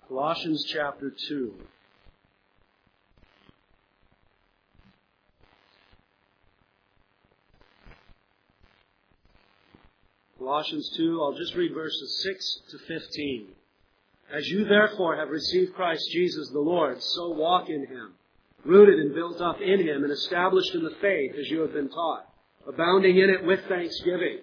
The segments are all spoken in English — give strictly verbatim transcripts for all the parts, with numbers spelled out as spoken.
Colossians chapter two. Colossians two, I'll just read verses six to fifteen. As you therefore have received Christ Jesus the Lord, so walk in Him, rooted and built up in Him, and established in the faith as you have been taught, abounding in it with thanksgiving.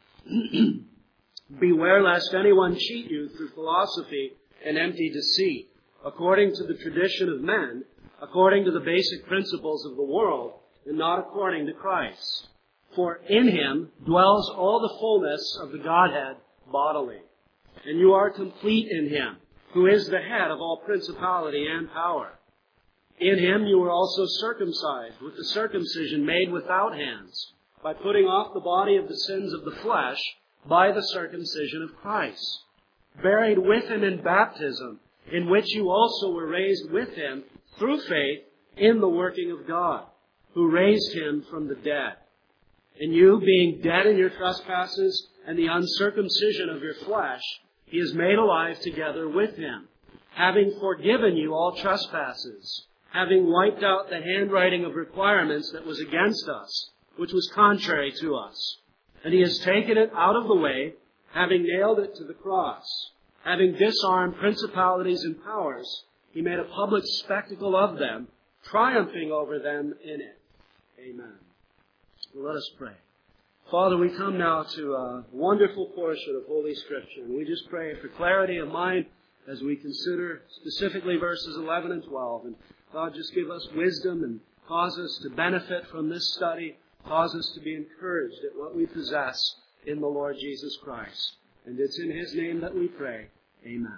Beware lest anyone cheat you through philosophy and empty deceit, according to the tradition of men, according to the basic principles of the world, and not according to Christ. For in Him dwells all the fullness of the Godhead bodily. And you are complete in Him, who is the head of all principality and power. In Him you were also circumcised with the circumcision made without hands, by putting off the body of the sins of the flesh by the circumcision of Christ, buried with Him in baptism, in which you also were raised with Him through faith in the working of God, who raised Him from the dead. And you, being dead in your trespasses and the uncircumcision of your flesh, He has made alive together with Him, having forgiven you all trespasses, having wiped out the handwriting of requirements that was against us, which was contrary to us. And He has taken it out of the way, having nailed it to the cross. Having disarmed principalities and powers, He made a public spectacle of them, triumphing over them in it. Amen. Well, let us pray. Father, we come now to a wonderful portion of Holy Scripture, and we just pray for clarity of mind as we consider specifically verses eleven and twelve. And God, just give us wisdom and cause us to benefit from this study. Cause us to be encouraged at what we possess in the Lord Jesus Christ. And it's in His name that we pray. Amen.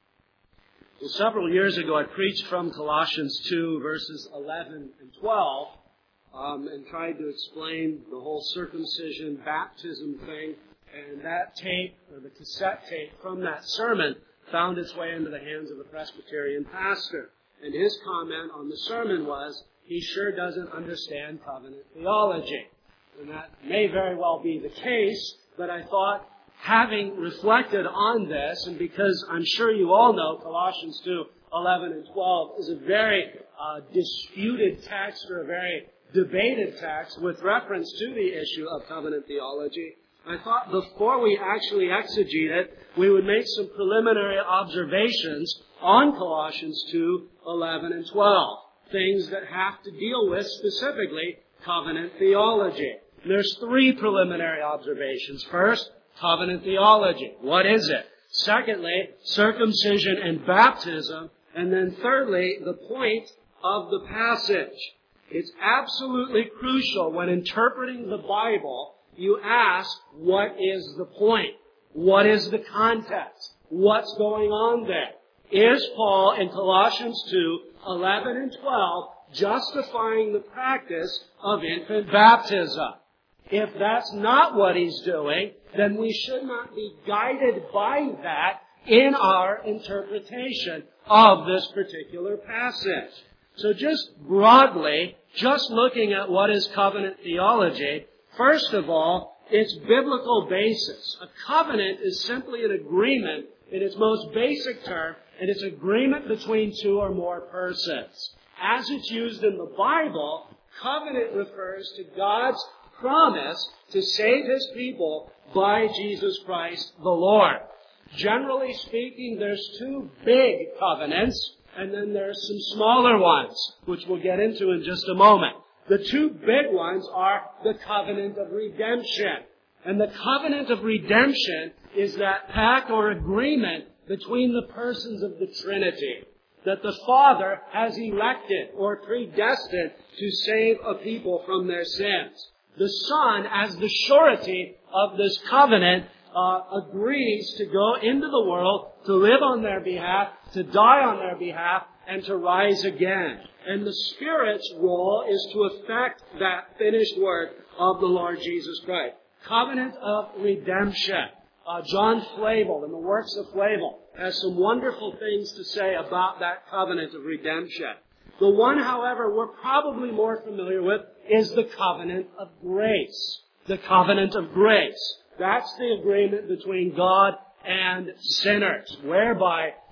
Well, several years ago I preached from Colossians two, verses eleven and twelve, um, and tried to explain the whole circumcision, baptism thing. And that tape, or the cassette tape from that sermon, found its way into the hands of a Presbyterian pastor. And his comment on the sermon was, he sure doesn't understand covenant theology. And that may very well be the case, but I thought, having reflected on this, and because I'm sure you all know Colossians two, eleven and twelve is a very uh, disputed text, or a very debated text with reference to the issue of covenant theology, I thought before we actually exegete it, we would make some preliminary observations on Colossians two, eleven and twelve. Things that have to deal with, specifically, covenant theology. And there's three preliminary observations. First, covenant theology. What is it? Secondly, circumcision and baptism. And then thirdly, the point of the passage. It's absolutely crucial when interpreting the Bible, you ask, what is the point? What is the context? What's going on there? Is Paul in Colossians two, eleven and twelve justifying the practice of infant baptism? If that's not what he's doing, then we should not be guided by that in our interpretation of this particular passage. So just broadly, just looking at what is covenant theology, first of all, its biblical basis. A covenant is simply an agreement in its most basic term, and it's agreement between two or more persons. As it's used in the Bible, covenant refers to God's promise to save His people by Jesus Christ the Lord. Generally speaking, there's two big covenants, and then there's some smaller ones, which we'll get into in just a moment. The two big ones are the covenant of redemption. And the covenant of redemption is that pact or agreement between the persons of the Trinity, that the Father has elected or predestined to save a people from their sins. The Son, as the surety of this covenant, uh, agrees to go into the world, to live on their behalf, to die on their behalf, and to rise again. And the Spirit's role is to effect that finished work of the Lord Jesus Christ. Covenant of redemption. Uh, John Flavel, in the works of Flavel, has some wonderful things to say about that covenant of redemption. The one, however, we're probably more familiar with is the covenant of grace. The covenant of grace. That's the agreement between God and sinners, whereby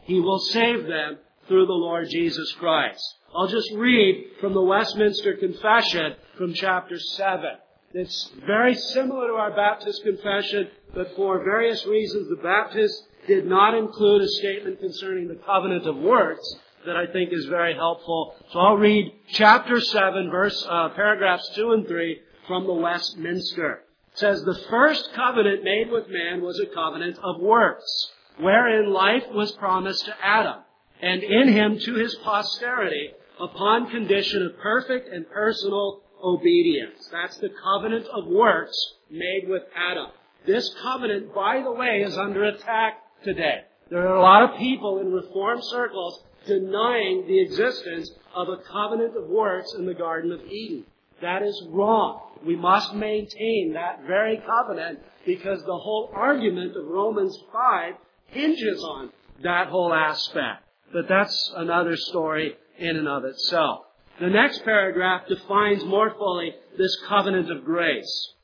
He will save them through the Lord Jesus Christ. I'll just read from the Westminster Confession from chapter seven. It's very similar to our Baptist confession, but for various reasons the Baptists did not include a statement concerning the covenant of works that I think is very helpful. So I'll read chapter seven, verse uh, paragraphs two and three from the Westminster. It says, "The first covenant made with man was a covenant of works, wherein life was promised to Adam, and in him to his posterity, upon condition of perfect and personal obedience." That's the covenant of works made with Adam. This covenant, by the way, is under attack today. There are a lot of people in Reformed circles denying the existence of a covenant of works in the Garden of Eden. That is wrong. We must maintain that very covenant because the whole argument of Romans five hinges on that whole aspect. But that's another story in and of itself. The next paragraph defines more fully this covenant of grace.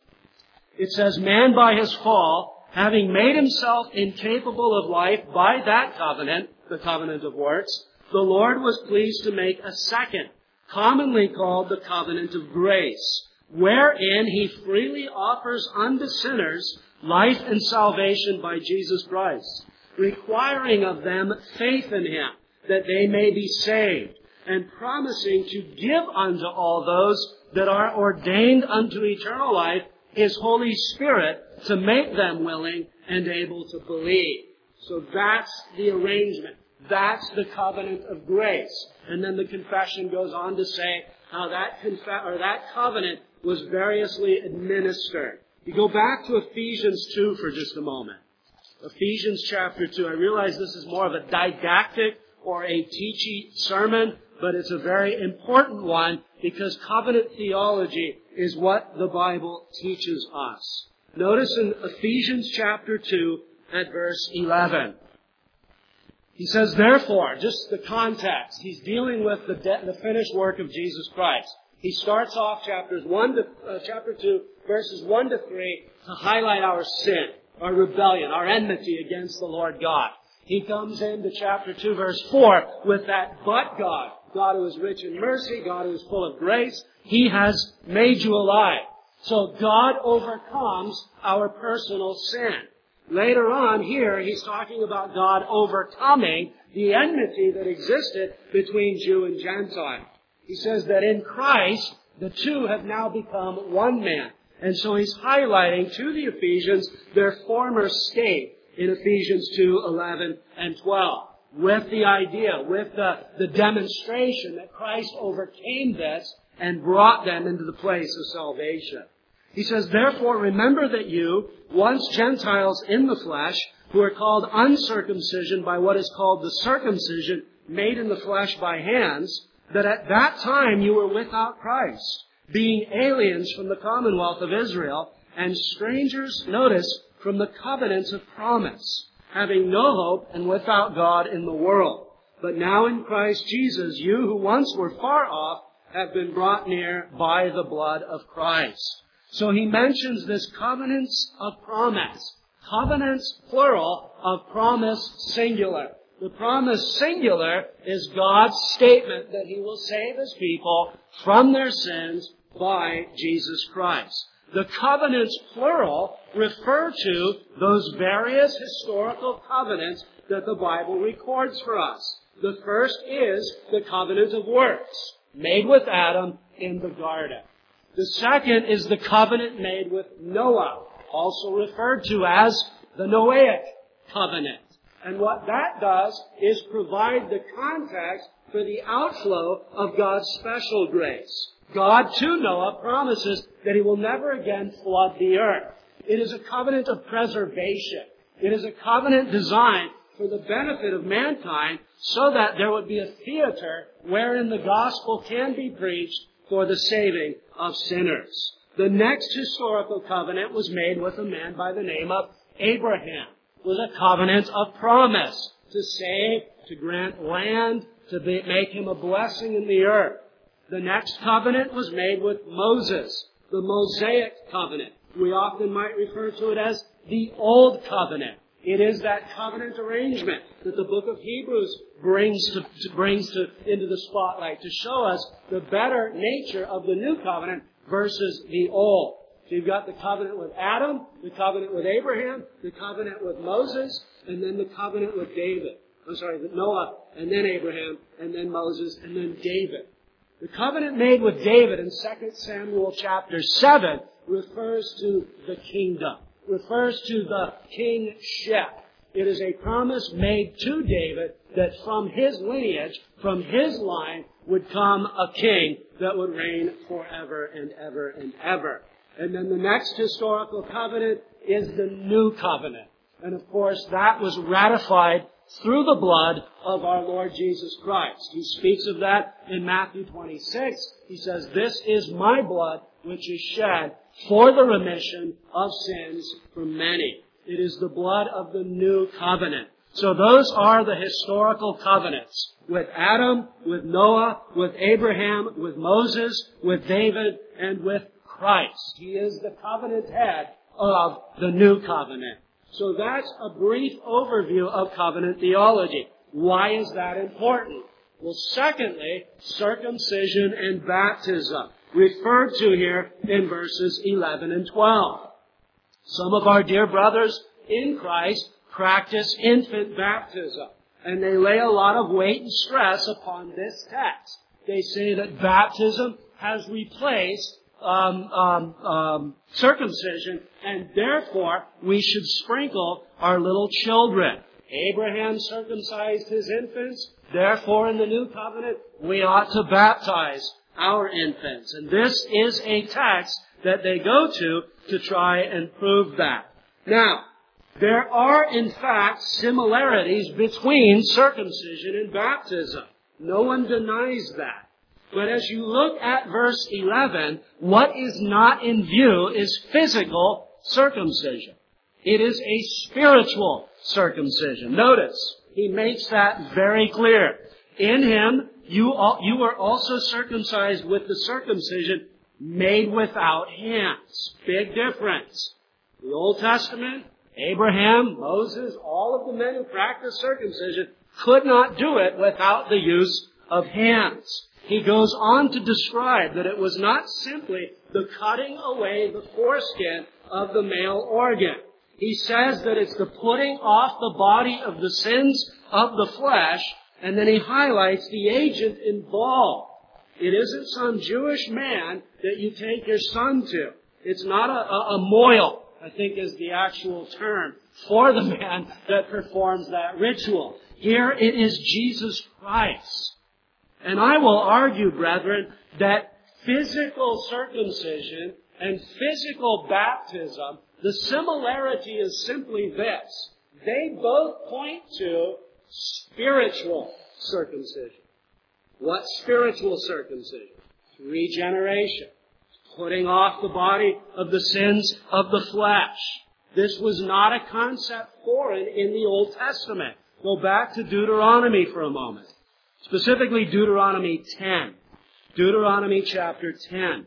It says, "Man by his fall, having made himself incapable of life by that covenant," the covenant of works, "the Lord was pleased to make a second, commonly called the covenant of grace, wherein he freely offers unto sinners life and salvation by Jesus Christ, requiring of them faith in him, that they may be saved, and promising to give unto all those that are ordained unto eternal life his Holy Spirit to make them willing and able to believe." So that's the arrangement. That's the covenant of grace. And then the confession goes on to say how that conf- or that covenant was variously administered. You go back to Ephesians two for just a moment. Ephesians chapter two. I realize this is more of a didactic or a teachy sermon, but it's a very important one because covenant theology is what the Bible teaches us. Notice in Ephesians chapter two at verse eleven. He says, therefore, just the context, he's dealing with the, de- the finished work of Jesus Christ. He starts off chapters one to, uh, chapter two, verses one to three, to highlight our sin, our rebellion, our enmity against the Lord God. He comes into chapter two, verse four, with that but God, God who is rich in mercy, God who is full of grace. He has made you alive. So God overcomes our personal sin. Later on here, he's talking about God overcoming the enmity that existed between Jew and Gentile. He says that in Christ, the two have now become one man. And so he's highlighting to the Ephesians their former state in Ephesians two, eleven, and twelve. With the idea, with the, the demonstration that Christ overcame this and brought them into the place of salvation. He says, therefore, remember that you, once Gentiles in the flesh, who are called uncircumcision by what is called the circumcision made in the flesh by hands, that at that time you were without Christ, being aliens from the commonwealth of Israel, and strangers, notice, from the covenants of promise, having no hope and without God in the world. But now in Christ Jesus, you who once were far off have been brought near by the blood of Christ. So he mentions this covenants of promise. Covenants, plural, of promise, singular. The promise, singular, is God's statement that He will save His people from their sins by Jesus Christ. The covenants, plural, refer to those various historical covenants that the Bible records for us. The first is the covenant of works, made with Adam in the garden. The second is the covenant made with Noah, also referred to as the Noahic covenant. And what that does is provide the context for the outflow of God's special grace. God to Noah promises that He will never again flood the earth. It is a covenant of preservation. It is a covenant designed for the benefit of mankind so that there would be a theater wherein the gospel can be preached for the saving of sinners. The next historical covenant was made with a man by the name of Abraham. It was a covenant of promise to save, to grant land, to be, make him a blessing in the earth. The next covenant was made with Moses, the Mosaic covenant. We often might refer to it as the Old Covenant. It is that covenant arrangement that the book of Hebrews brings to, to brings to into the spotlight to show us the better nature of the new covenant versus the old. So you've got the covenant with Adam, the covenant with Abraham, the covenant with Moses, and then the covenant with David. I'm sorry, with Noah, and then Abraham, and then Moses, and then David. The covenant made with David in Second Samuel chapter seven refers to the kingdom, refers to the kingship. It is a promise made to David that from his lineage, from his line, would come a king that would reign forever and ever and ever. And then the next historical covenant is the new covenant. And of course, that was ratified through the blood of our Lord Jesus Christ. He speaks of that in Matthew twenty-six. He says, "This is my blood which is shed for the remission of sins for many." It is the blood of the new covenant. So those are the historical covenants. With Adam, with Noah, with Abraham, with Moses, with David, and with Christ. He is the covenant head of the new covenant. So that's a brief overview of covenant theology. Why is that important? Well, secondly, circumcision and baptism, referred to here in verses eleven and twelve. Some of our dear brothers in Christ practice infant baptism, and they lay a lot of weight and stress upon this text. They say that baptism has replaced Um, um, um, circumcision, and therefore we should sprinkle our little children. Abraham circumcised his infants, therefore in the new covenant we ought to baptize our infants. And this is a text that they go to to try and prove that. Now, there are in fact similarities between circumcision and baptism. No one denies that. But as you look at verse eleven, what is not in view is physical circumcision. It is a spiritual circumcision. Notice, he makes that very clear. In him, you, you were also circumcised with the circumcision made without hands. Big difference. The Old Testament, Abraham, Moses, all of the men who practiced circumcision could not do it without the use of hands. He goes on to describe that it was not simply the cutting away the foreskin of the male organ. He says that it's the putting off the body of the sins of the flesh, and then he highlights the agent involved. It isn't some Jewish man that you take your son to. It's not a, a, a moil, I think is the actual term, for the man that performs that ritual. Here it is Jesus Christ. And I will argue, brethren, that physical circumcision and physical baptism, the similarity is simply this. They both point to spiritual circumcision. What spiritual circumcision? Regeneration. Putting off the body of the sins of the flesh. This was not a concept foreign in the Old Testament. Go back to Deuteronomy for a moment. Specifically Deuteronomy ten. Deuteronomy chapter ten.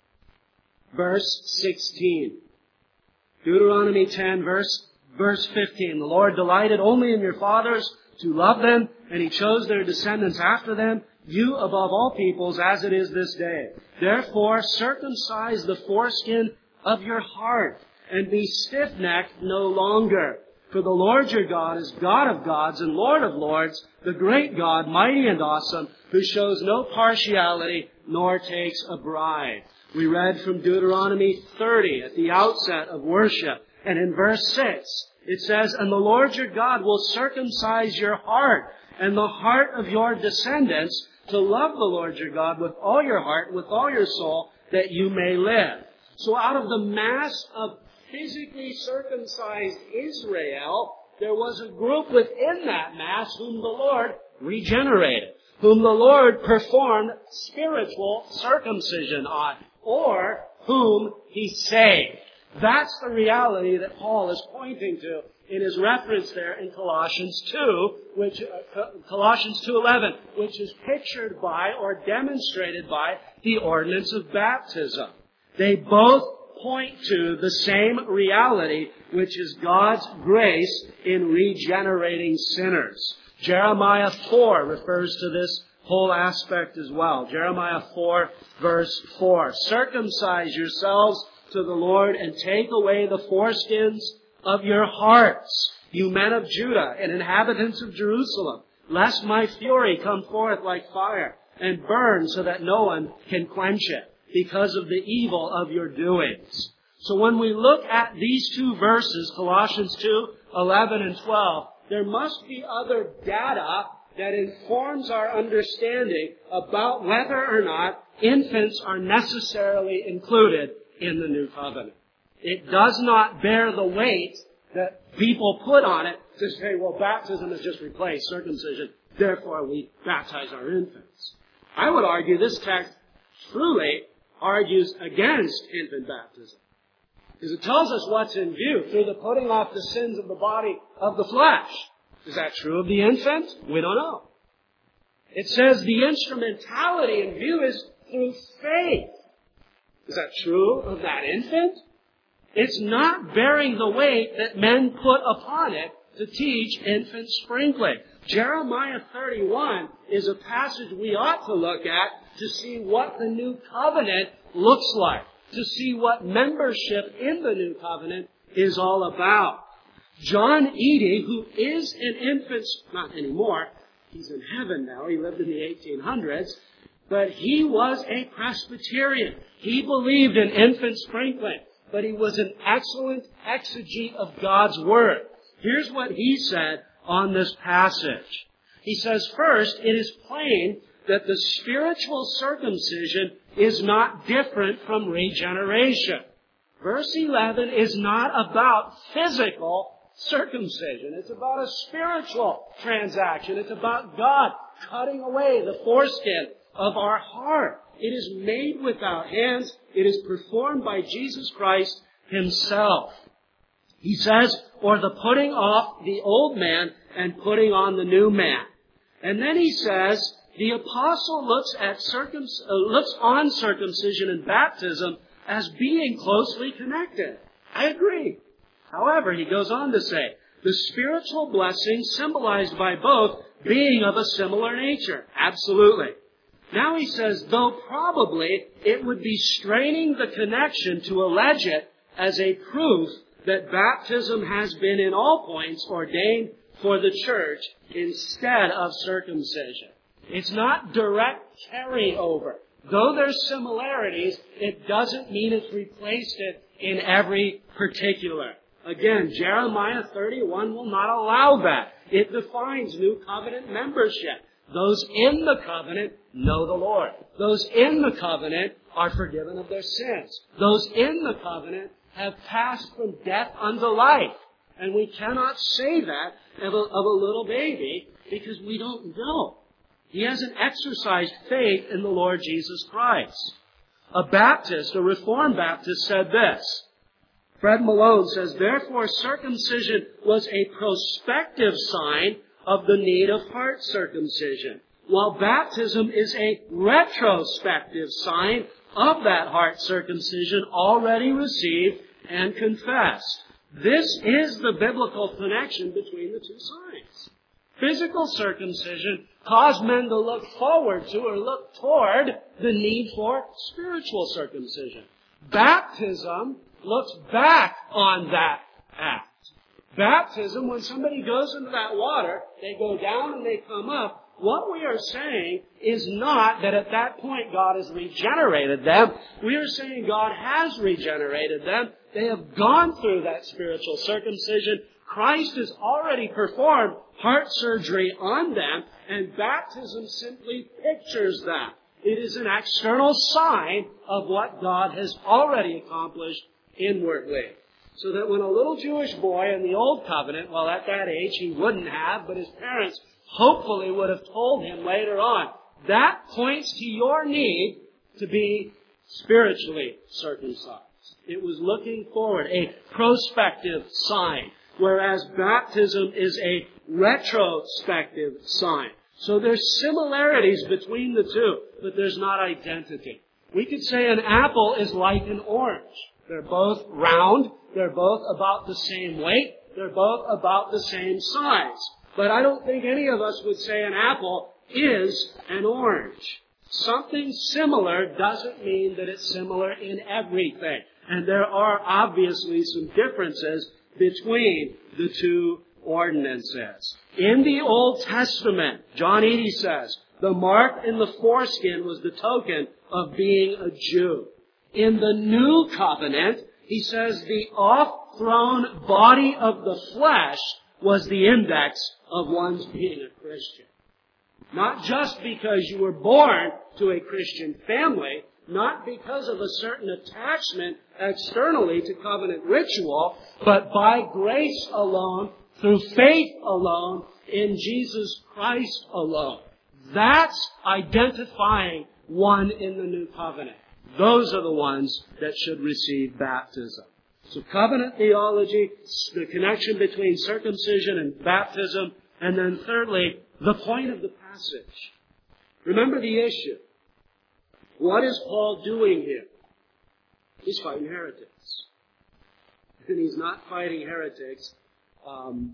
Verse sixteen. Deuteronomy ten, verse, verse fifteen. The Lord delighted only in your fathers to love them, and He chose their descendants after them, you above all peoples, as it is this day. Therefore, circumcise the foreskin of your heart, and be stiff-necked no longer. For the Lord your God is God of gods and Lord of lords, the great God, mighty and awesome, who shows no partiality nor takes a bribe. We read from Deuteronomy thirty at the outset of worship. And in verse six, it says, "And the Lord your God will circumcise your heart and the heart of your descendants to love the Lord your God with all your heart and with all your soul, that you may live." So out of the mass of physically circumcised Israel, there was a group within that mass whom the Lord regenerated, whom the Lord performed spiritual circumcision on, or whom He saved. That's the reality that Paul is pointing to in his reference there in Colossians two, which uh, Colossians two eleven, which is pictured by or demonstrated by the ordinance of baptism. They both point to the same reality, which is God's grace in regenerating sinners. Jeremiah four refers to this whole aspect as well. Jeremiah four, verse four. Circumcise yourselves to the Lord and take away the foreskins of your hearts, you men of Judah and inhabitants of Jerusalem, lest my fury come forth like fire and burn so that no one can quench it because of the evil of your doings. So when we look at these two verses, Colossians two, eleven and twelve, there must be other data that informs our understanding about whether or not infants are necessarily included in the new covenant. It does not bear the weight that people put on it to say, well, baptism has just replaced circumcision, therefore we baptize our infants. I would argue this text truly argues against infant baptism, because it tells us what's in view through the putting off the sins of the body of the flesh. Is that true of the infant? We don't know. It says the instrumentality in view is through faith. Is that true of that infant? It's not bearing the weight that men put upon it to teach infant sprinkling. Jeremiah thirty-one is a passage we ought to look at to see what the new covenant looks like, to see what membership in the new covenant is all about. John Eadie, who is an infant, not anymore, he's in heaven now, he lived in the eighteen hundreds, but he was a Presbyterian. He believed in infant sprinkling, but he was an excellent exegete of God's Word. Here's what he said on this passage. He says, first, it is plain that the spiritual circumcision is not different from regeneration. Verse eleven is not about physical circumcision. It's about a spiritual transaction. It's about God cutting away the foreskin of our heart. It is made without hands. It is performed by Jesus Christ Himself. He says, or the putting off the old man and putting on the new man. And then he says, the apostle looks at circum, uh, looks on circumcision and baptism as being closely connected. I agree. However, he goes on to say, the spiritual blessing symbolized by both being of a similar nature. Absolutely. Now he says, though probably it would be straining the connection to allege it as a proof that baptism has been in all points ordained for the church instead of circumcision. It's not direct carryover. Though there's similarities, it doesn't mean it's replaced it in every particular. Again, Jeremiah thirty-one will not allow that. It defines new covenant membership. Those in the covenant know the Lord. Those in the covenant are forgiven of their sins. Those in the covenant have passed from death unto life. And we cannot say that of a, of a little baby because we don't know. He hasn't exercised faith in the Lord Jesus Christ. A Baptist, a Reformed Baptist, said this. Fred Malone says, therefore circumcision was a prospective sign of the need of heart circumcision, while baptism is a retrospective sign of that heart circumcision already received and confessed. This is the biblical connection between the two signs. Physical circumcision caused men to look forward to or look toward the need for spiritual circumcision. Baptism looks back on that act. Baptism, when somebody goes into that water, they go down and they come up. What we are saying is not that at that point God has regenerated them. We are saying God has regenerated them. They have gone through that spiritual circumcision. Christ has already performed heart surgery on them, and baptism simply pictures that. It is an external sign of what God has already accomplished inwardly. So that when a little Jewish boy in the Old Covenant, well, at that age he wouldn't have, but his parents hopefully would have told him later on, that points to your need to be spiritually circumcised. It was looking forward, a prospective sign, whereas baptism is a retrospective sign. So there's similarities between the two, but there's not identity. We could say an apple is like an orange. They're both round. They're both about the same weight. They're both about the same size. But I don't think any of us would say an apple is an orange. Something similar doesn't mean that it's similar in everything. And there are obviously some differences between the two ordinances. In the Old Testament, John Eadie says, the mark in the foreskin was the token of being a Jew. In the New Covenant, he says the off-thrown body of the flesh was the index of one's being a Christian. Not just because you were born to a Christian family, not because of a certain attachment externally to covenant ritual, but by grace alone, through faith alone, in Jesus Christ alone. That's identifying one in the new covenant. Those are the ones that should receive baptism. So covenant theology, the connection between circumcision and baptism, and then thirdly, the point of the passage. Remember the issue. What is Paul doing here? He's fighting heretics. And he's not fighting heretics um,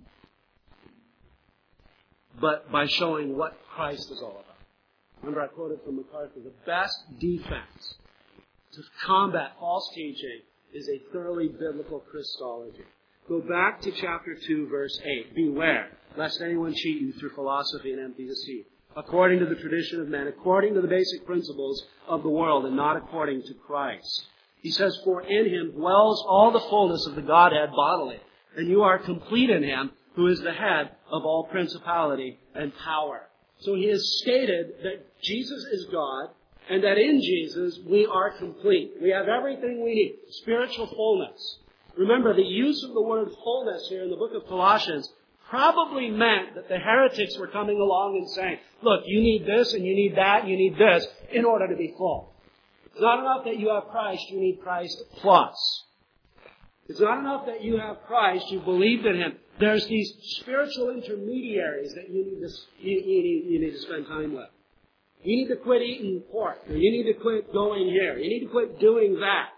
but by showing what Christ is all about. Remember I quoted from MacArthur, the best defense to combat false teaching is a thoroughly biblical Christology. Go back to chapter two, verse eight. Beware, lest anyone cheat you through philosophy and empty deceit, according to the tradition of men, according to the basic principles of the world, and not according to Christ. He says, for in him dwells all the fullness of the Godhead bodily, and you are complete in him, who is the head of all principality and power. So he has stated that Jesus is God, and that in Jesus we are complete. We have everything we need. Spiritual fullness. Remember, the use of the word fullness here in the book of Colossians probably meant that the heretics were coming along and saying, look, you need this and you need that and you need this in order to be full. It's not enough that you have Christ, you need Christ plus. It's not enough that you have Christ, you believed in Him. There's these spiritual intermediaries that you need to, you, you, you need to spend time with. You need to quit eating pork. Or you need to quit going here. You need to quit doing that.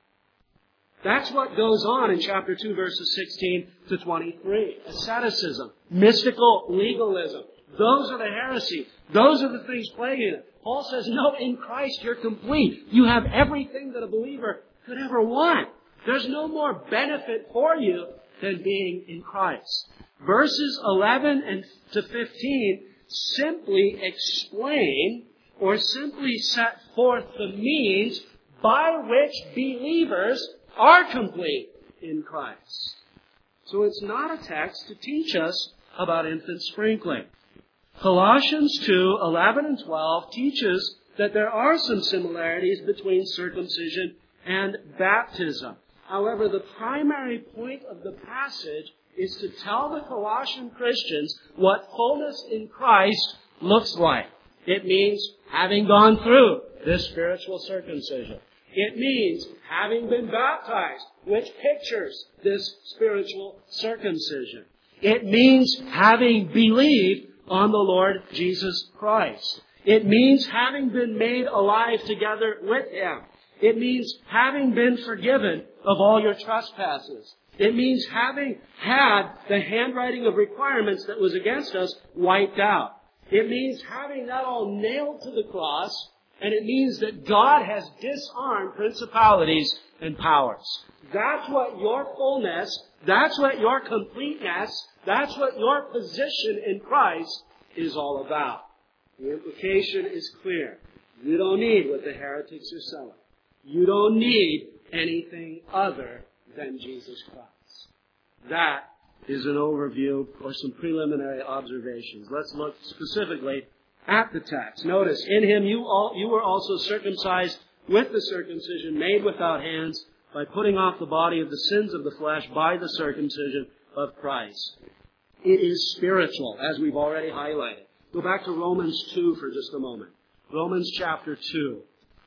That's what goes on in chapter two, verses sixteen to twenty-three. Asceticism, mystical legalism. Those are the heresies. Those are the things plaguing it. Paul says, no, in Christ you're complete. You have everything that a believer could ever want. There's no more benefit for you than being in Christ. Verses eleven and to fifteen simply explain or simply set forth the means by which believers are complete in Christ. So it's not a text to teach us about infant sprinkling. Colossians two, eleven and twelve teaches that there are some similarities between circumcision and baptism. However, the primary point of the passage is to tell the Colossian Christians what fullness in Christ looks like. It means having gone through this spiritual circumcision. It means having been baptized, which pictures this spiritual circumcision. It means having believed on the Lord Jesus Christ. It means having been made alive together with Him. It means having been forgiven of all your trespasses. It means having had the handwriting of requirements that was against us wiped out. It means having that all nailed to the cross. And it means that God has disarmed principalities and powers. That's what your fullness, that's what your completeness, that's what your position in Christ is all about. The implication is clear. You don't need what the heretics are selling. You don't need anything other than Jesus Christ. That is an overview or some preliminary observations. Let's look specifically at the text. Notice, in Him you all you were also circumcised with the circumcision made without hands, by putting off the body of the sins of the flesh by the circumcision of Christ. It is spiritual, as we've already highlighted. Go back to Romans two for just a moment. Romans chapter two.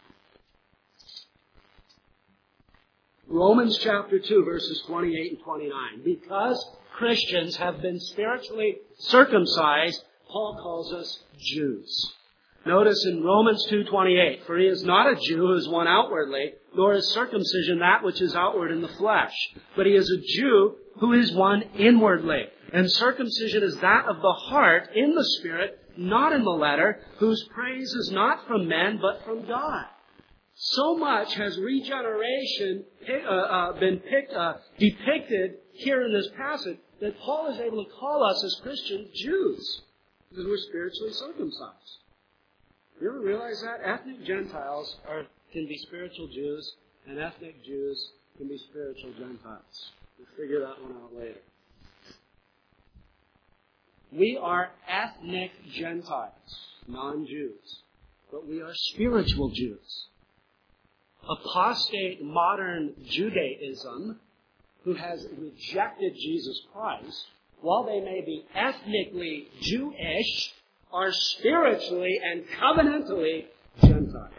Romans chapter two, verses twenty-eight and twenty-nine. Because Christians have been spiritually circumcised, Paul calls us Jews. Notice in Romans two twenty-eight, for he is not a Jew who is one outwardly, nor is circumcision that which is outward in the flesh, but he is a Jew who is one inwardly. And circumcision is that of the heart in the Spirit, not in the letter, whose praise is not from men, but from God. So much has regeneration uh, uh, been picked, uh, depicted here in this passage that Paul is able to call us as Christians Jews, because we're spiritually circumcised. You ever realize that? Ethnic Gentiles are, can be spiritual Jews, and ethnic Jews can be spiritual Gentiles. We'll figure that one out later. We are ethnic Gentiles, non-Jews, but we are spiritual Jews. Apostate modern Judaism, who has rejected Jesus Christ, while they may be ethnically Jewish, are spiritually and covenantally Gentile.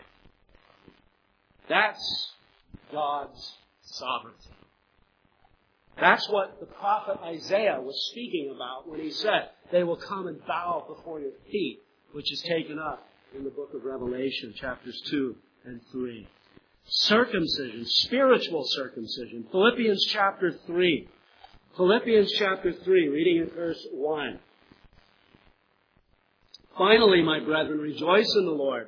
That's God's sovereignty. That's what the prophet Isaiah was speaking about when he said, they will come and bow before your feet, which is taken up in the book of Revelation, chapters two and three. Circumcision, spiritual circumcision. Philippians chapter three. Philippians chapter three, reading in verse one. Finally, my brethren, rejoice in the Lord.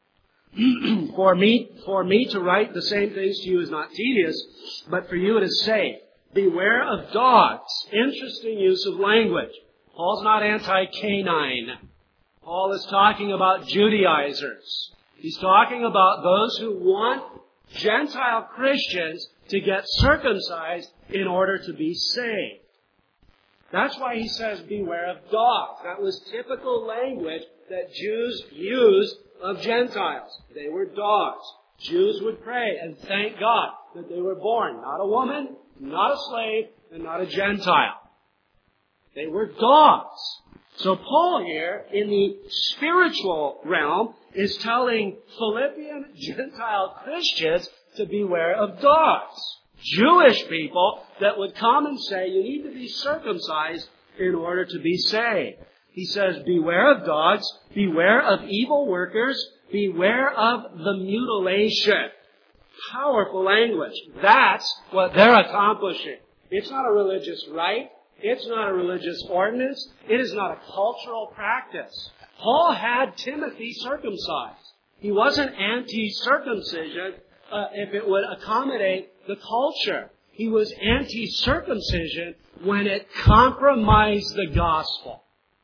for me, for me to write the same things to you is not tedious, but for you it is safe. Beware of dogs. Interesting use of language. Paul's not anti-canine. Paul is talking about Judaizers. He's talking about those who want Gentile Christians to get circumcised in order to be saved. That's why he says, beware of dogs. That was typical language that Jews used of Gentiles. They were dogs. Jews would pray and thank God that they were born not a woman, not a slave, and not a Gentile. They were dogs. So Paul here, in the spiritual realm, is telling Philippian Gentile Christians to beware of dogs. Jewish people that would come and say, you need to be circumcised in order to be saved. He says, beware of dogs, beware of evil workers, beware of the mutilation. Powerful language. That's what they're accomplishing. It's not a religious rite. It's not a religious ordinance. It is not a cultural practice. Paul had Timothy circumcised. He wasn't anti-circumcision uh, if it would accommodate the culture. He was anti-circumcision when it compromised the gospel.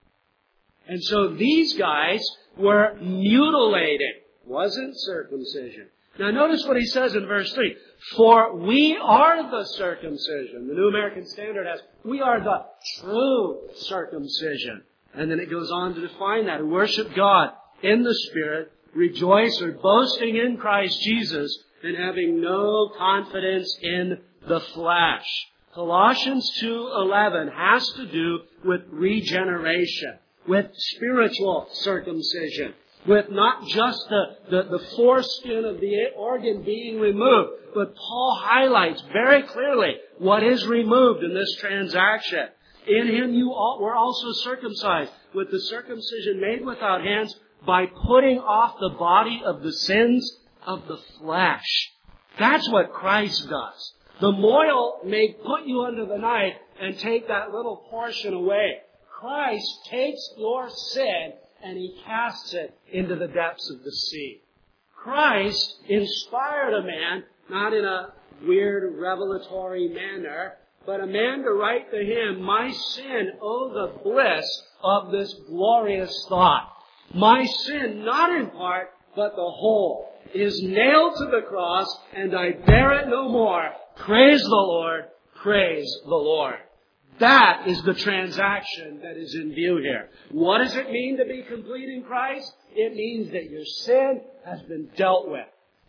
And so these guys were mutilating. Wasn't circumcision. Now notice what he says in verse three. For we are the circumcision. The New American Standard has, we are the true circumcision. And then it goes on to define that. Who worship God in the Spirit, rejoice or boasting in Christ Jesus, and having no confidence in the flesh. Colossians two eleven has to do with regeneration, with spiritual circumcision, with not just the, the, the foreskin of the organ being removed, but Paul highlights very clearly what is removed in this transaction. In him you all were also circumcised, with the circumcision made without hands, by putting off the body of the sins of the flesh. That's what Christ does. The moil may put you under the knife and take that little portion away. Christ takes your sin and He casts it into the depths of the sea. Christ inspired a man, not in a weird revelatory manner, but a man to write to him, my sin, oh the bliss of this glorious thought. My sin, not in part, but the whole, is nailed to the cross, and I bear it no more. Praise the Lord, praise the Lord. That is the transaction that is in view here. What does it mean to be complete in Christ? It means that your sin has been dealt with.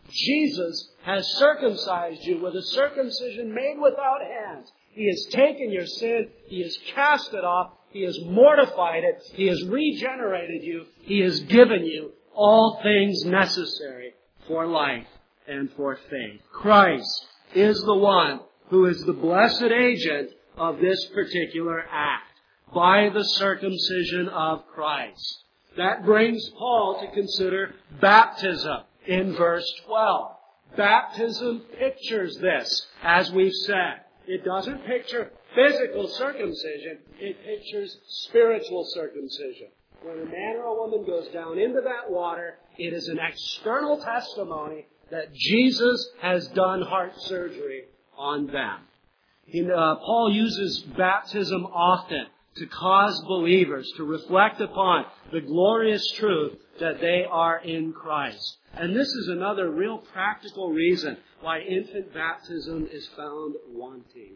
Jesus has circumcised you with a circumcision made without hands. He has taken your sin. He has cast it off. He has mortified it. He has regenerated you. He has given you all things necessary for life and for faith. Christ is the one who is the blessed agent of this particular act by the circumcision of Christ. That brings Paul to consider baptism in verse twelve. Baptism pictures this, as we've said. It doesn't picture physical circumcision. It pictures spiritual circumcision. When a man or a woman goes down into that water, it is an external testimony that Jesus has done heart surgery on them. In, uh, Paul uses baptism often to cause believers to reflect upon the glorious truth that they are in Christ. And this is another real practical reason why infant baptism is found wanting.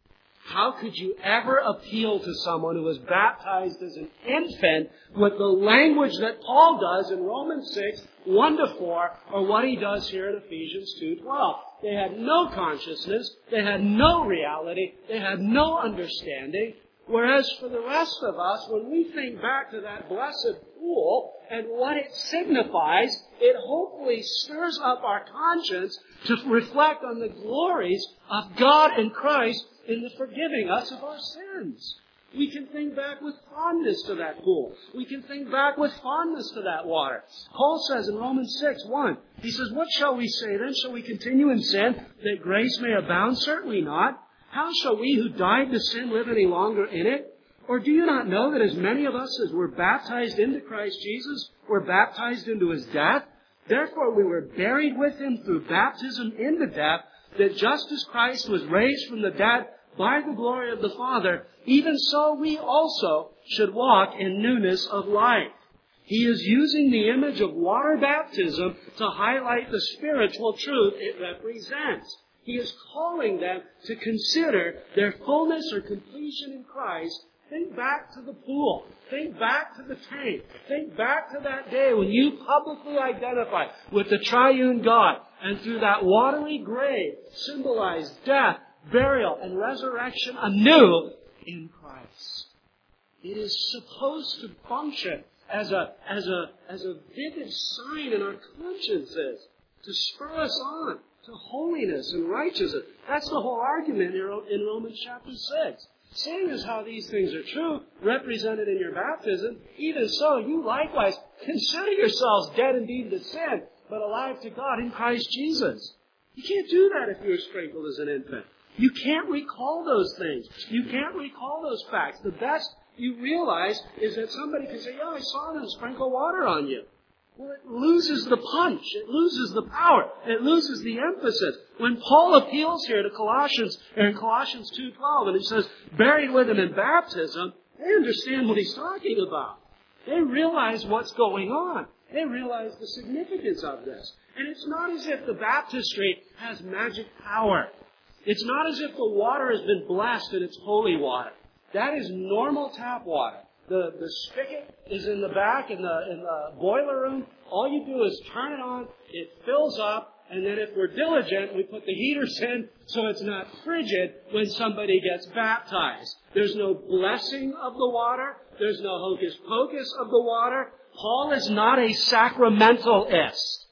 How could you ever appeal to someone who was baptized as an infant with the language that Paul does in Romans six, one to four, or what he does here in Ephesians two twelve? They had no consciousness, they had no reality, they had no understanding. Whereas for the rest of us, when we think back to that blessed pool and what it signifies, it hopefully stirs up our conscience to reflect on the glories of God and Christ in the forgiving us of our sins. We can think back with fondness to that pool. We can think back with fondness to that water. Paul says in Romans six, one, he says, "What shall we say then? Shall we continue in sin that grace may abound? Certainly not. How shall we who died to sin live any longer in it? Or do you not know that as many of us as were baptized into Christ Jesus were baptized into His death? Therefore we were buried with Him through baptism into death, that just as Christ was raised from the dead by the glory of the Father, even so we also should walk in newness of life." He is using the image of water baptism to highlight the spiritual truth it represents. He is calling them to consider their fullness or completion in Christ. Think back to the pool. Think back to the tank. Think back to that day when you publicly identified with the triune God and through that watery grave symbolized death, burial, and resurrection anew in Christ. It is supposed to function as a, as a, as a vivid sign in our consciences to spur us on to holiness and righteousness. That's the whole argument in Romans chapter six. Seeing as how these things are true, represented in your baptism, even so, you likewise consider yourselves dead indeed to sin, but alive to God in Christ Jesus. You can't do that if you were sprinkled as an infant. You can't recall those things. You can't recall those facts. The best you realize is that somebody can say, "Yeah, I saw them sprinkle water on you." Well, it loses the punch. It loses the power. It loses the emphasis. When Paul appeals here to Colossians, in Colossians two twelve, and he says, "Buried with Him in baptism," they understand what he's talking about. They realize what's going on. They realize the significance of this. And it's not as if the baptistry has magic power. It's not as if the water has been blessed and it's holy water. That is normal tap water. The, the spigot is in the back in the, in the boiler room. All you do is turn it on, it fills up, and then if we're diligent, we put the heaters in so it's not frigid when somebody gets baptized. There's no blessing of the water. There's no hocus pocus of the water. Paul is not a sacramentalist.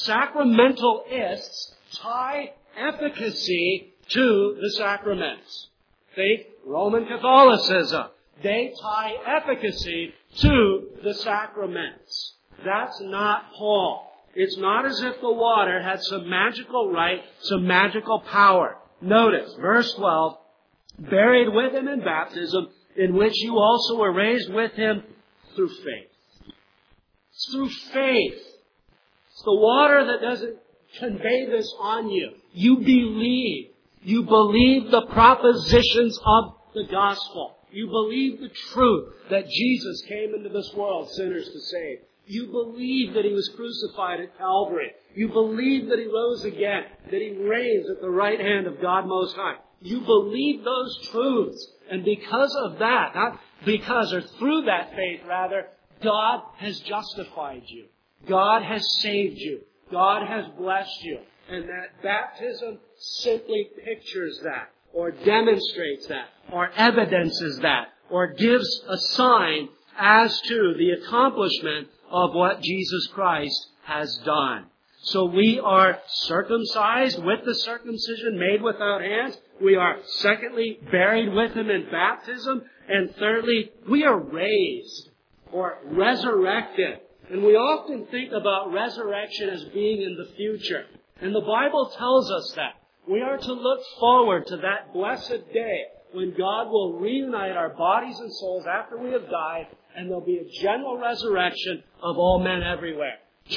Sacramentalists tie efficacy to the sacraments. Think Roman Catholicism. They tie efficacy to the sacraments. That's not Paul. It's not as if the water had some magical right, some magical power. Notice, verse twelve, "Buried with Him in baptism, in which you also were raised with Him through faith." It's through faith. It's the water that doesn't convey this on you. You believe. You believe the propositions of the gospel. You believe the truth that Jesus came into this world, sinners to save. You believe that He was crucified at Calvary. You believe that He rose again, that He reigns at the right hand of God Most High. You believe those truths. And because of that, not because or through that faith rather, God has justified you. God has saved you. God has blessed you. And that baptism simply pictures that, or demonstrates that, or evidences that, or gives a sign as to the accomplishment of what Jesus Christ has done. So we are circumcised with the circumcision made without hands. We are, secondly, buried with Him in baptism. And thirdly, we are raised. or resurrected. And we often think about resurrection as being in the future. And the Bible tells us that. We are to look forward to that blessed day when God will reunite our bodies and souls after we have died, and there'll be a general resurrection of all men everywhere.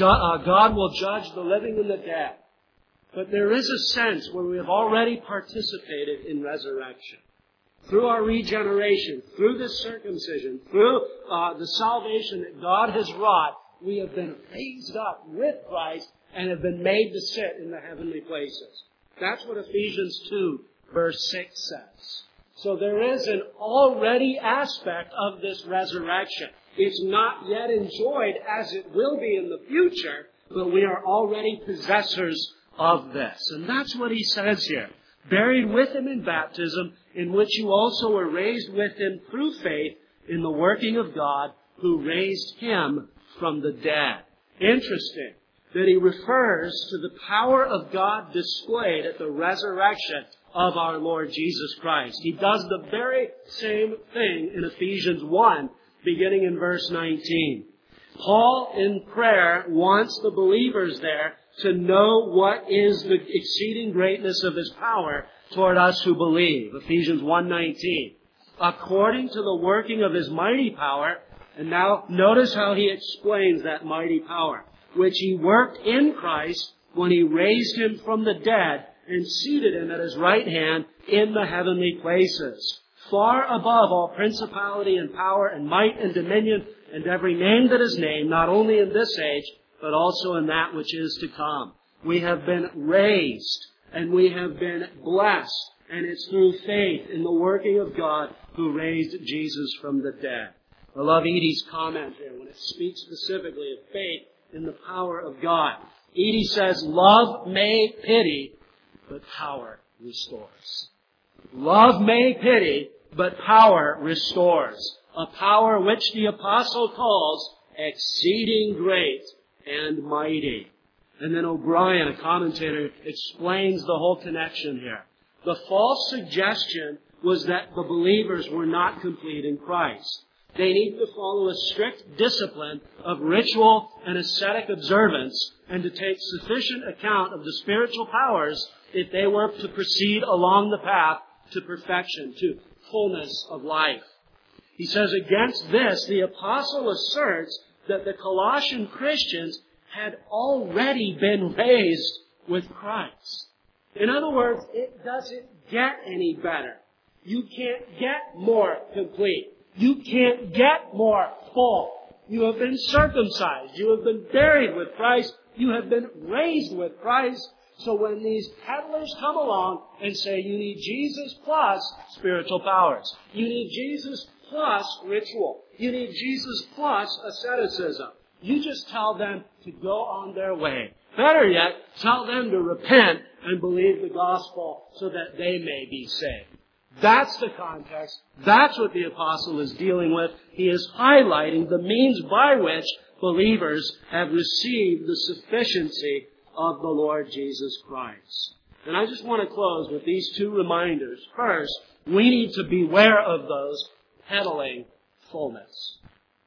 God will judge the living and the dead. But there is a sense where we have already participated in resurrection. Through our regeneration, through this circumcision, through uh, the salvation that God has wrought, we have been raised up with Christ and have been made to sit in the heavenly places. That's what Ephesians two, verse six says. So there is an already aspect of this resurrection. It's not yet enjoyed as it will be in the future, but we are already possessors of this. And that's what he says here. Buried with him in baptism, in which you also were raised with him through faith in the working of God, who raised him from the dead. Interesting that he refers to the power of God displayed at the resurrection of our Lord Jesus Christ. He does the very same thing in Ephesians one, beginning in verse nineteen. Paul, in prayer, wants the believers there to know what is the exceeding greatness of his power toward us who believe. Ephesians one nineteen. According to the working of his mighty power, and now notice how he explains that mighty power, which he worked in Christ when he raised him from the dead and seated him at his right hand in the heavenly places, far above all principality and power and might and dominion and every name that is named, not only in this age, but also in that which is to come. We have been raised and we have been blessed, and it's through faith in the working of God who raised Jesus from the dead. I love Edie's comment here when it speaks specifically of faith in the power of God. Edie says, love may pity, but power restores. Love may pity, but power restores. A power which the apostle calls exceeding great and mighty. And then O'Brien, a commentator, explains the whole connection here. The false suggestion was that the believers were not complete in Christ. They need to follow a strict discipline of ritual and ascetic observance and to take sufficient account of the spiritual powers if they were to proceed along the path to perfection, to fullness of life. He says against this, the apostle asserts that the Colossian Christians had already been raised with Christ. In other words, it doesn't get any better. You can't get more complete. You can't get more full. You have been circumcised. You have been buried with Christ. You have been raised with Christ. So when these peddlers come along and say you need Jesus plus spiritual powers, you need Jesus plus ritual, you need Jesus plus asceticism, you just tell them to go on their way. Better yet, tell them to repent and believe the gospel so that they may be saved. That's the context. That's what the apostle is dealing with. He is highlighting the means by which believers have received the sufficiency of the Lord Jesus Christ. And I just want to close with these two reminders. First, we need to beware of those peddling fullness.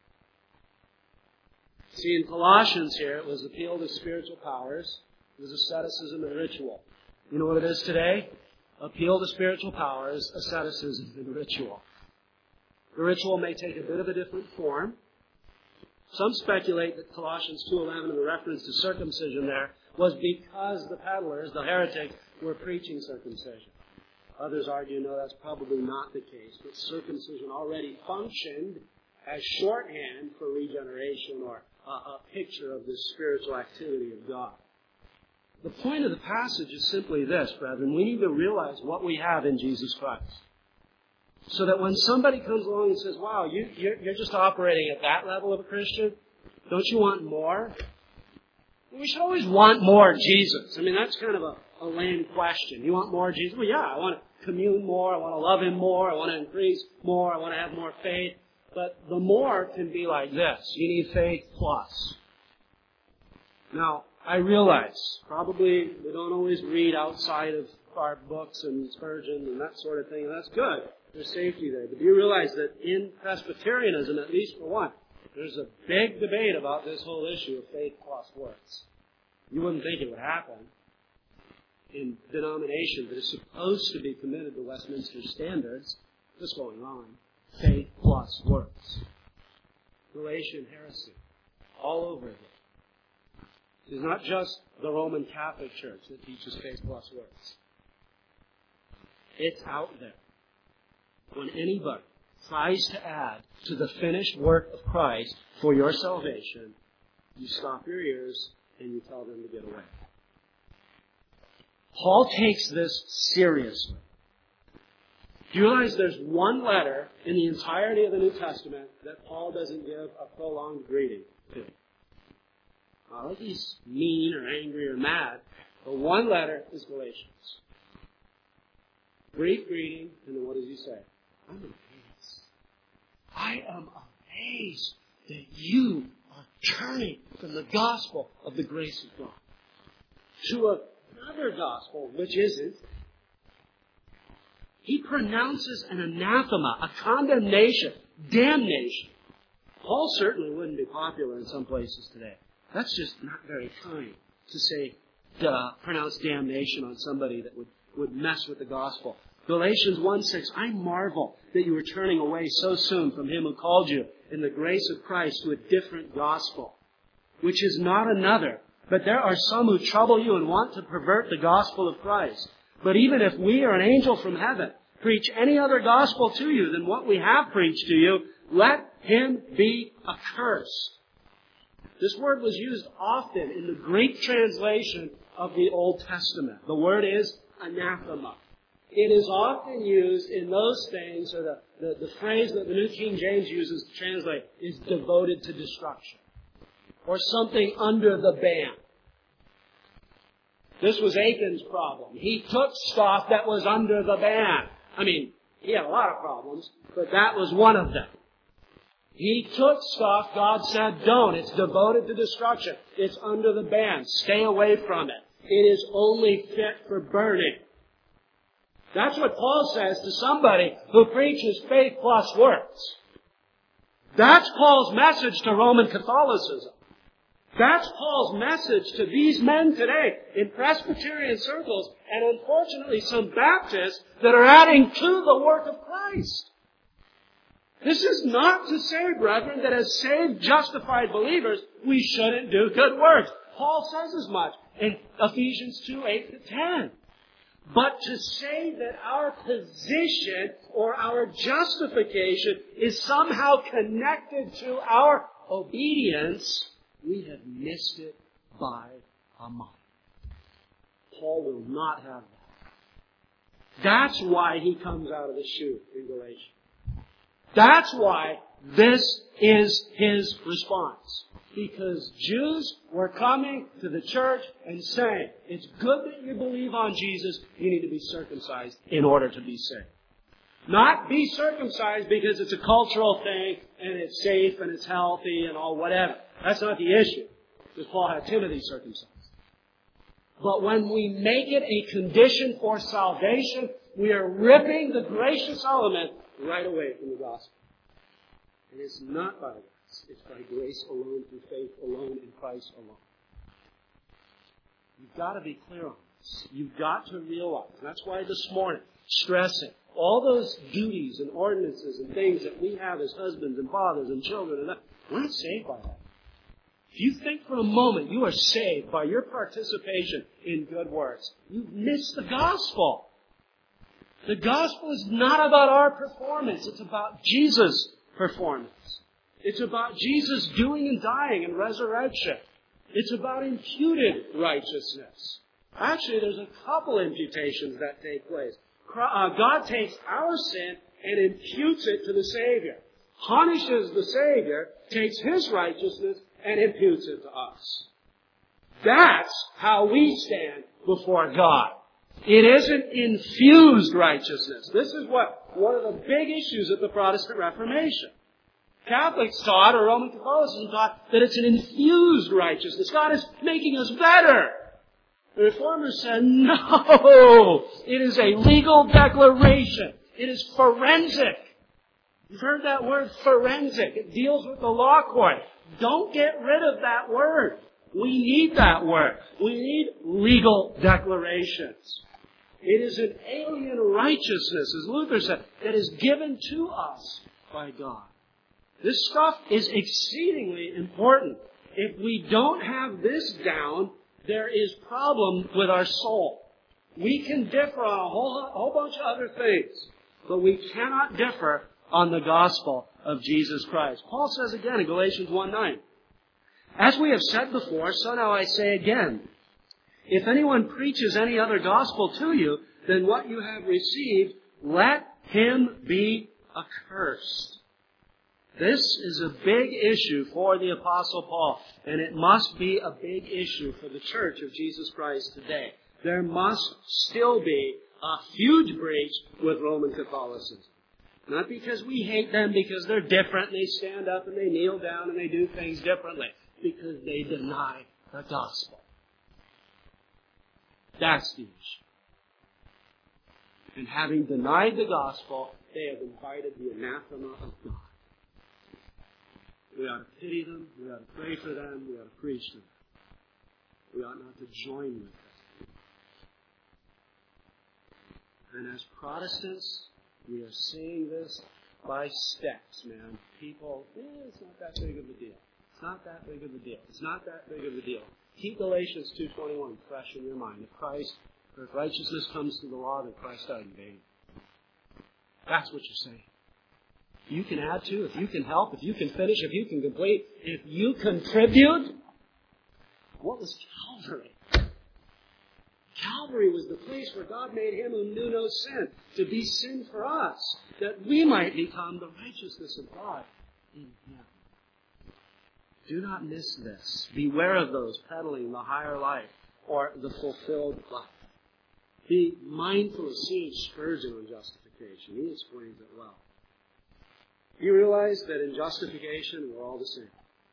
See, in Colossians here, it was appeal to spiritual powers. It was asceticism and ritual. You know what it is today? Appeal to spiritual powers, asceticism, and ritual. The ritual may take a bit of a different form. Some speculate that Colossians two eleven, the reference to circumcision there, was because the peddlers, the heretics, were preaching circumcision. Others argue, no, that's probably not the case, but circumcision already functioned as shorthand for regeneration or a, a picture of this spiritual activity of God. The point of the passage is simply this, brethren. We need to realize what we have in Jesus Christ. So that when somebody comes along and says, wow, you, you're, you're just operating at that level of a Christian, don't you want more? We should always want more Jesus. I mean, that's kind of a, a lame question. You want more Jesus? Well, yeah, I want to commune more. I want to love Him more. I want to increase more. I want to have more faith. But the more can be like this. You need faith plus. Now, I realize probably we don't always read outside of our books and Spurgeon and that sort of thing, and that's good. There's safety there. But do you realize that in Presbyterianism, at least for one, There's a big debate about this whole issue of faith plus works. You wouldn't think it would happen in denomination that is supposed to be committed to Westminster standards. What's going on? Faith plus works. Galatian heresy. All over it. It's not just the Roman Catholic Church that teaches faith plus works. It's out there. When anybody tries to add to the finished work of Christ for your salvation, you stop your ears and you tell them to get away. Paul takes this seriously. Do you realize there's one letter in the entirety of the New Testament that Paul doesn't give a prolonged greeting to? Not like he's mean or angry or mad, but one letter is Galatians. Brief greeting, and then what does he say? I'm amazed. I am amazed that you are turning from the gospel of the grace of God to another gospel, which isn't. He pronounces an anathema, a condemnation, damnation. Paul certainly wouldn't be popular in some places today. That's just not very kind to say, duh, pronounce damnation on somebody that would, would mess with the gospel. Galatians one six, I marvel that you are turning away so soon from him who called you in the grace of Christ to a different gospel, which is not another. But there are some who trouble you and want to pervert the gospel of Christ. But even if we or an angel from heaven preach any other gospel to you than what we have preached to you, let him be accursed. This word was used often in the Greek translation of the Old Testament. The word is anathema. It is often used in those things, or the, the, the phrase that the New King James uses to translate is devoted to destruction, or something under the ban. This was Achan's problem. He took stuff that was under the ban. I mean, he had a lot of problems, but that was one of them. He took stuff God said, don't. It's devoted to destruction. It's under the ban. Stay away from it. It is only fit for burning. That's what Paul says to somebody who preaches faith plus works. That's Paul's message to Roman Catholicism. That's Paul's message to these men today in Presbyterian circles and unfortunately some Baptists that are adding to the work of Christ. This is not to say, brethren, that as saved, justified believers, we shouldn't do good works. Paul says as much in Ephesians two, eight to ten. But to say that our position or our justification is somehow connected to our obedience, we have missed it by a mile. Paul will not have that. That's why he comes out of the chute in Galatians. That's why this is his response. Because Jews were coming to the church and saying, it's good that you believe on Jesus, you need to be circumcised in order to be saved. Not be circumcised because it's a cultural thing and it's safe and it's healthy and all whatever. That's not the issue. Because Paul had Timothy circumcised. But when we make it a condition for salvation, we are ripping the gracious element right away from the gospel. And it's not by grace. It's by grace alone, through faith alone, in Christ alone. You've got to be clear on this. You've got to realize. And that's why this morning, stressing all those duties and ordinances and things that we have as husbands and fathers and children, and that, we're not saved by that. If you think for a moment you are saved by your participation in good works, you've missed the gospel. The gospel is not about our performance. It's about Jesus' performance. It's about Jesus doing and dying and resurrection. It's about imputed righteousness. Actually, there's a couple imputations that take place. God takes our sin and imputes it to the Savior. Punishes the Savior, takes His righteousness, and imputes it to us. That's how we stand before God. It isn't infused righteousness. This is what one of the big issues of the Protestant Reformation. Catholics taught, or Roman Catholicism taught, that it's an infused righteousness. God is making us better. The Reformers said, no, it is a legal declaration. It is forensic. You've heard that word forensic. It deals with the law court. Don't get rid of that word. We need that word. We need legal declarations. It is an alien righteousness, as Luther said, that is given to us by God. This stuff is exceedingly important. If we don't have this down, there is problem with our soul. We can differ on a whole, a whole bunch of other things, but we cannot differ on the gospel of Jesus Christ. Paul says again in Galatians one nine, as we have said before, so now I say again, if anyone preaches any other gospel to you than what you have received, let him be accursed. This is a big issue for the Apostle Paul, and it must be a big issue for the Church of Jesus Christ today. There must still be a huge breach with Roman Catholicism. Not because we hate them, because they're different, and they stand up and they kneel down and they do things differently. Because they deny the gospel. That's the issue. And having denied the gospel, they have invited the anathema of God. We ought to pity them, we ought to pray for them, we ought to preach to them. We ought not to join with them. And as Protestants, we are seeing this by steps, man. People, eh, it's not that big of a deal. It's not that big of a deal. It's not that big of a deal. Keep Galatians two twenty-one fresh in your mind. If Christ, or if righteousness comes through the law, then Christ died in vain. That's what you're saying. If you can add to, if you can help, if you can finish, if you can complete, if you contribute, what was Calvary? Calvary was the place where God made him who knew no sin to be sin for us, that we might become the righteousness of God in him. Do not miss this. Beware of those peddling the higher life or the fulfilled life. Be mindful of seeing Spurgeon on justification. He explains it well. You realize that in justification, we're all the same.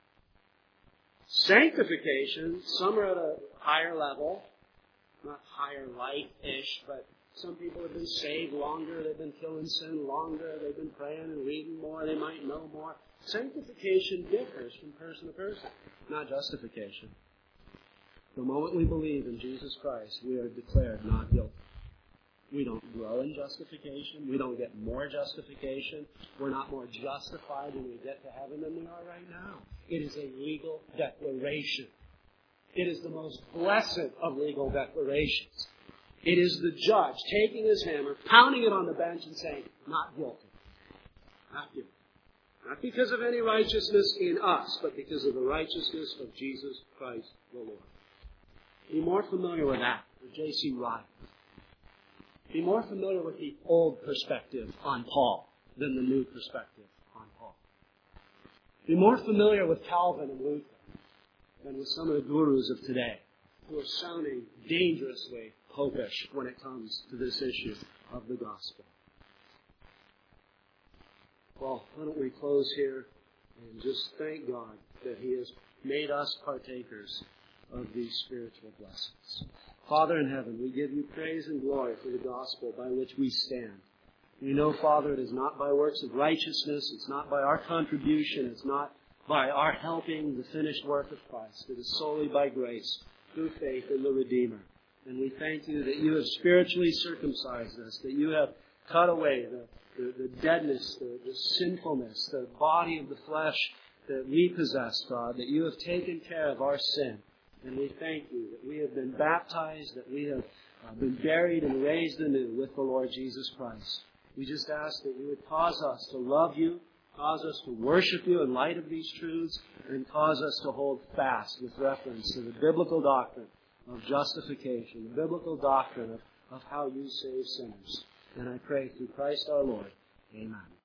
Sanctification, some are at a higher level, not higher life-ish, but some people have been saved longer, they've been killing sin longer, they've been praying and reading more, they might know more. Sanctification differs from person to person, not justification. The moment we believe in Jesus Christ, we are declared not guilty. We don't grow in justification. We don't get more justification. We're not more justified when we get to heaven than we are right now. It is a legal declaration. It is the most blessed of legal declarations. It is the judge taking his hammer, pounding it on the bench and saying, not guilty. Not guilty. Not because of any righteousness in us, but because of the righteousness of Jesus Christ the Lord. Be more familiar with that, with J C Ryle. Be more familiar with the old perspective on Paul than the new perspective on Paul. Be more familiar with Calvin and Luther than with some of the gurus of today who are sounding dangerously popish when it comes to this issue of the gospel. Well, why don't we close here and just thank God that He has made us partakers of these spiritual blessings. Father in heaven, we give you praise and glory for the gospel by which we stand. We know, Father, it is not by works of righteousness, it's not by our contribution, it's not by our helping the finished work of Christ. It is solely by grace, through faith in the Redeemer. And we thank you that you have spiritually circumcised us, that you have cut away the, the, the deadness, the, the sinfulness, the body of the flesh that we possess, God, that you have taken care of our sin. And we thank you that we have been baptized, that we have uh, been buried and raised anew with the Lord Jesus Christ. We just ask that you would cause us to love you, cause us to worship you in light of these truths, and cause us to hold fast with reference to the biblical doctrine of justification, the biblical doctrine of, of how you save sinners. And I pray through Christ our Lord. Amen.